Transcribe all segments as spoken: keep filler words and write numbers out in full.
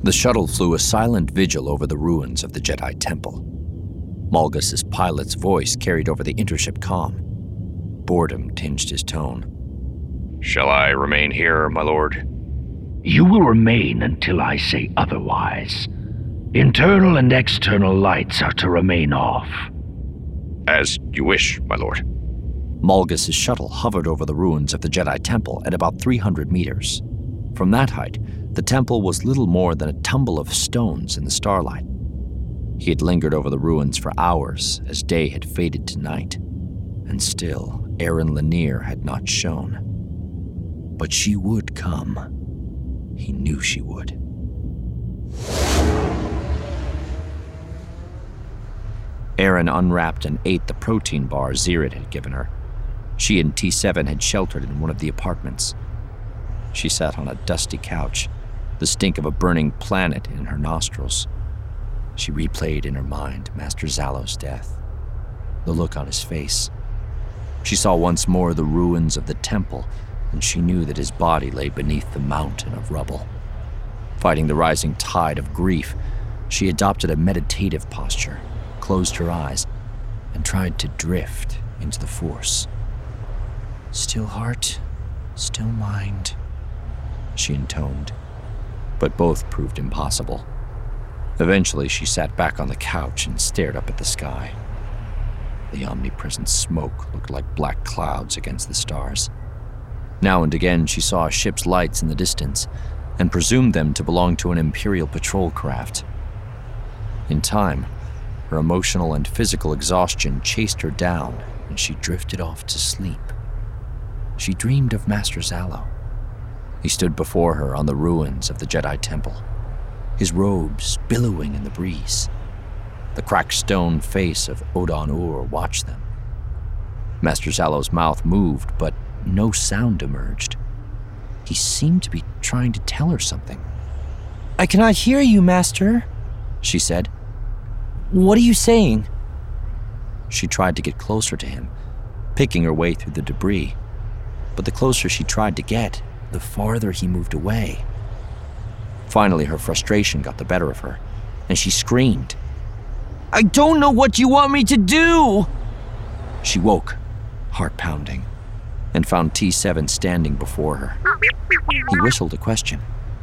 The shuttle flew a silent vigil over the ruins of the Jedi Temple. Malgus's pilot's voice carried over the intership comm. Boredom tinged his tone. "Shall I remain here, my lord?" "You will remain until I say otherwise. Internal and external lights are to remain off." "As you wish, my lord." Malgus's shuttle hovered over the ruins of the Jedi Temple at about three hundred meters. From that height, the temple was little more than a tumble of stones in the starlight. He had lingered over the ruins for hours as day had faded to night, and still Aeryn Lanier had not shown. But she would come. He knew she would. Aeryn unwrapped and ate the protein bar Zirid had given her. She and T seven had sheltered in one of the apartments. She sat on a dusty couch, the stink of a burning planet in her nostrils. She replayed in her mind Master Zallow's death, the look on his face. She saw once more the ruins of the temple, and she knew that his body lay beneath the mountain of rubble. Fighting the rising tide of grief, she adopted a meditative posture, closed her eyes, and tried to drift into the Force. "Still heart, still mind," she intoned, but both proved impossible. Eventually, she sat back on the couch and stared up at the sky. The omnipresent smoke looked like black clouds against the stars. Now and again, she saw a ship's lights in the distance and presumed them to belong to an Imperial patrol craft. In time, her emotional and physical exhaustion chased her down, and she drifted off to sleep. She dreamed of Master Zallow. He stood before her on the ruins of the Jedi Temple, his robes billowing in the breeze. The cracked stone face of Odan Ur watched them. Master Zallow's mouth moved, but no sound emerged. He seemed to be trying to tell her something. "I cannot hear you, Master," she said. "What are you saying?" She tried to get closer to him, picking her way through the debris. But the closer she tried to get, the farther he moved away. Finally, her frustration got the better of her, and she screamed. "I don't know what you want me to do!" She woke, heart pounding, and found T seven standing before her. He whistled a question.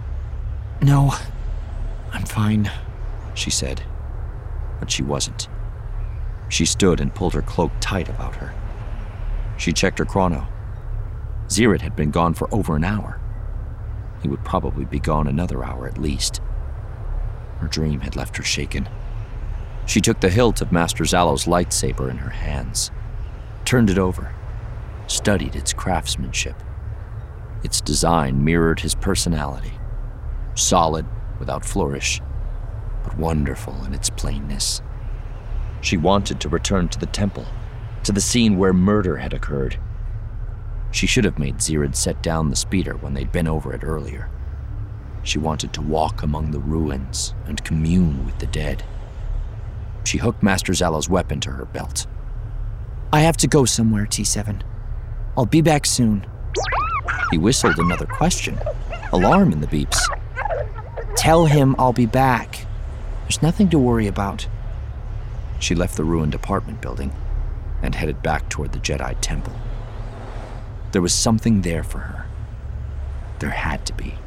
"No, I'm fine," she said. But she wasn't. She stood and pulled her cloak tight about her. She checked her chrono. Zirid had been gone for over an hour. He would probably be gone another hour at least. Her dream had left her shaken. She took the hilt of Master Zallow's lightsaber in her hands, turned it over, studied its craftsmanship. Its design mirrored his personality, solid without flourish, but wonderful in its plainness. She wanted to return to the temple, to the scene where murder had occurred. She should have made Zirid set down the speeder when they'd been over it earlier. She wanted to walk among the ruins and commune with the dead. She hooked Master Zallow's weapon to her belt. "I have to go somewhere, T seven. I'll be back soon." He whistled another question, alarm in the beeps. "Tell him I'll be back. There's nothing to worry about." She left the ruined apartment building and headed back toward the Jedi Temple. There was something there for her. There had to be.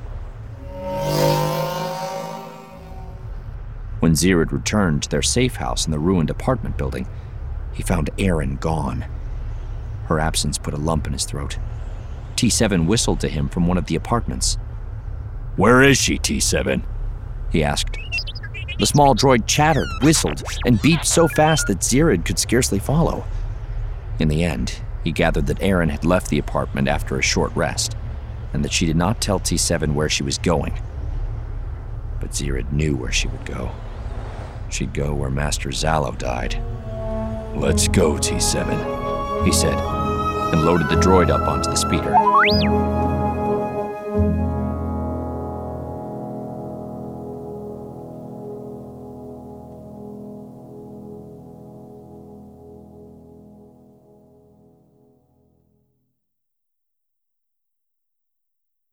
When Zirid returned to their safe house in the ruined apartment building, he found Aeryn gone. Her absence put a lump in his throat. T seven whistled to him from one of the apartments. "Where is she, T seven? He asked. The small droid chattered, whistled, and beeped so fast that Zirid could scarcely follow. In the end, he gathered that Aeryn had left the apartment after a short rest, and that she did not tell T seven where she was going. But Zirid knew where she would go. She'd go where Master Zallow died. "Let's go, T seven, he said, and loaded the droid up onto the speeder.